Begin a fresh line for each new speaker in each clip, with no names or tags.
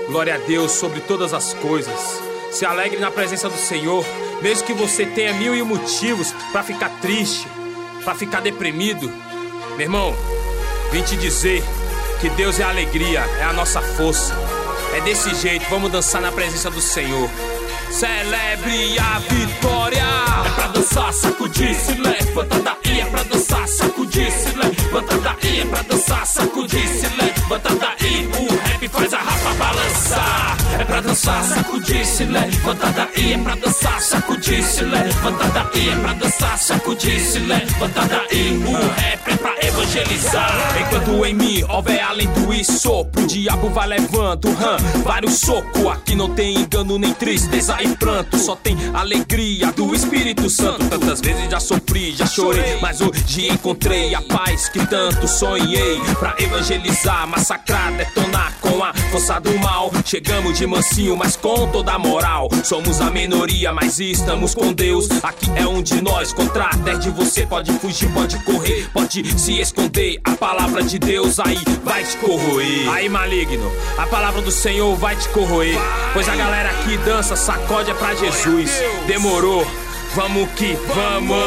Glória a Deus sobre todas as coisas. Se alegre na presença do Senhor, mesmo que você tenha 1000 motivos pra ficar triste, pra ficar deprimido. Meu irmão, vim te dizer que Deus é a alegria, é a nossa força. É desse jeito, vamos dançar na presença do Senhor. Celebre a vitória.
É pra dançar, sacudir, se levanta daí. É pra dançar, sacudir, se levanta daí. É pra dançar, sacudir, se levanta daí. O rap faz a rapa balançar. É pra dançar, sacudir, se levanta daí. É pra dançar, sacudir, se levanta daí. É pra dançar, sacudir, se levanta daí. O rap é pra evangelizar.
Enquanto em mim houver alento e sopro, o diabo vai levando vários socos. Aqui não tem engano nem tristeza e pranto, só tem alegria do Espírito Santo. Tantas vezes já sofri, já chorei, mas hoje encontrei a paz que tanto sonhei. Pra evangelizar, massacrar, detonar com a força do mal. Chegamos de mansinho, mas com toda a moral. Somos a minoria, mas estamos com Deus. Aqui é um de nós, contra 10 de você. Pode fugir, pode correr, pode se esconder. A palavra de Deus aí vai te corroer. Aí, maligno, a palavra do Senhor vai te corroer. Pois a galera aqui dança, sacode é pra Jesus. Demorou, vamos que vamos.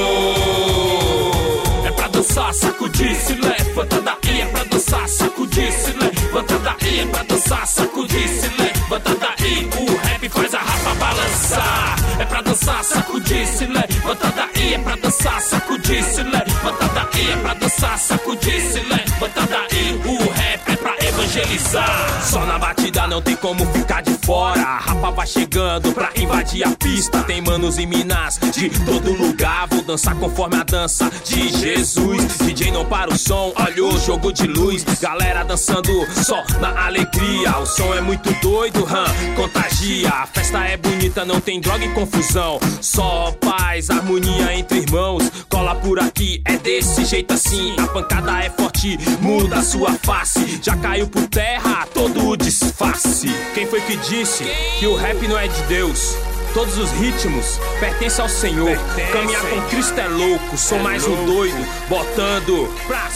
É pra dançar, sacudir, se levanta daí. É pra dançar, sacudir, se levanta daí. É pra dançar, sacudir, se levanta daí. O rap faz a rapa balançar. É pra dançar, sacudir, se levanta daí. É pra dançar, sacudir, se levanta daí. É pra dançar, sacudir, se levanta daí. O rap é pra evangelizar.
Só na batida não tem como ficar de fora. A rapa vai chegando pra invadir a pista. Tem manos em Minas de todo lugar. Vou dançar conforme a dança de Jesus. DJ não para o som, olha o jogo de luz. Galera dançando só na alegria. O som é muito doido, contagia. A festa é bonita, não tem droga e confusão. Só paz, harmonia entre irmãos. Cola por aqui, é desse jeito assim. A pancada é forte, muda a sua face. Já caiu por terra, todo o disfarce. Quem foi que disse que o rap não é de Deus? Todos os ritmos pertencem ao Senhor. Caminhar com Cristo é louco. Sou mais um doido, botando pra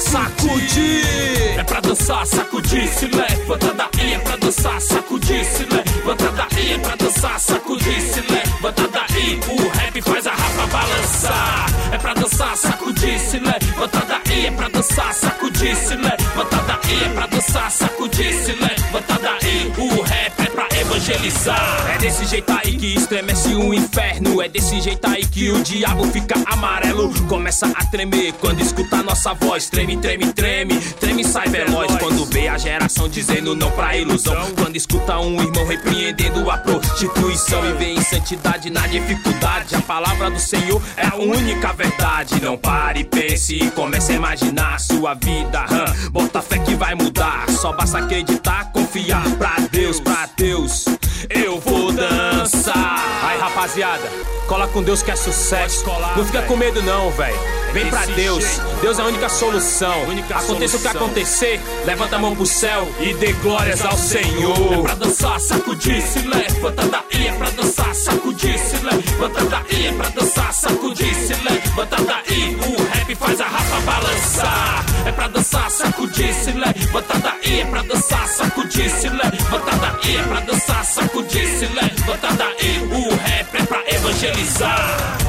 sacudir.
É pra dançar, sacudir, se levanta daí. É pra dançar, sacudir, se levanta daí. É pra dançar, sacudir, se levanta daí. O rap faz a rapa balançar. É pra dançar, sacudir, se levanta daí. É pra dançar, sacudir, se levanta daí. É pra dançar, sacudir, se levanta daí. O rap é pra evangelizar.
É desse jeito aí que estremece o inferno. É desse jeito aí que o diabo fica amarelo. Começa a tremer quando escuta a nossa voz. Treme, treme, treme, treme e sai veloz. Quando vê a geração dizendo não pra ilusão. Quando escuta um irmão repreendendo a prostituição. E vê em santidade na dificuldade. A palavra do Senhor é a única verdade. Não pare, pense e comece a imaginar sua vida, bota fé que vai mudar. Só basta acreditar, confiar. Pra Deus, eu vou dançar. Aí, rapaziada, cola com Deus que é sucesso. Não fica com medo não, velho. Vem pra Deus, Deus é a única solução. Aconteça o que acontecer, levanta a mão pro céu e dê glórias ao Senhor.
É pra dançar, sacudir, se levanta daí. É pra dançar, sacudir, se levanta daí. É pra dançar, sacudir, se levanta daí. O rap faz a rapa balançar. É pra dançar, sacudir, se levanta daí. É pra dançar, sacudir, se levanta daí. É pra dançar, sacudir, se levanta daí. O rap é pra evangelizar.